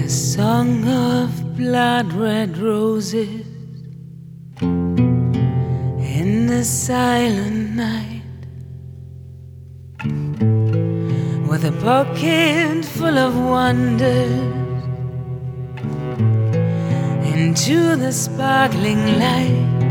a song of blood-red roses in the silent night, with a pocket full of wonders into the sparkling light.